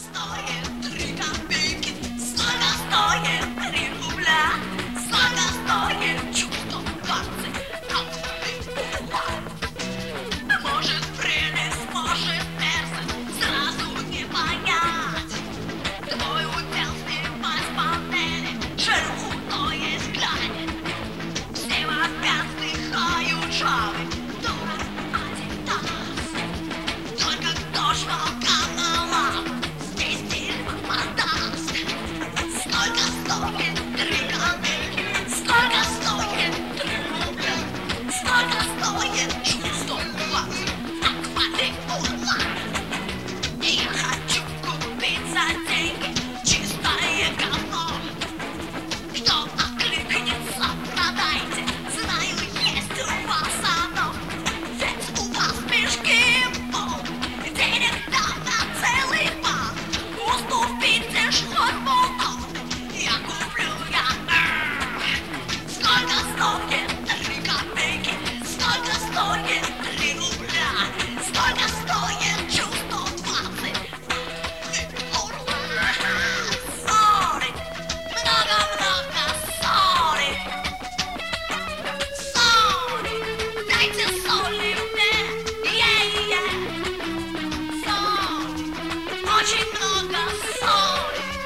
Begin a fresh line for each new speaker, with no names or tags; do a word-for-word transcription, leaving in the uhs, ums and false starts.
стоит три копейки? Сколько стоит три рубля? Сколько стоит чувство двадцать? Может прелесть, может мерзость, сразу не понять. Твой удел снимать панели, шеруху, то есть глянь. Все опять вздыхают жабы, дурак Адидас. Только кто ж волка на лапу здесь дерево подаст? Сколько стоит три копейки? Сколько стоит три рубля? Сколько стоит чувство двадцать? Отвали онлайн. Я хочу купить за деньги чистое говно. Кто откликнется, продайте. Знаю, есть у вас оно. Ведь у вас мешки полны, денег там на целый банк. Уступите ж хоть полтонны, я куплю я. Сколько стоит три копейки? Сколько стоит три рубля? Сколько стоит чувство двадцать? Ура! Соли, много-много соли. Соли, дайте соли мне, е-е. Соли, очень много соли.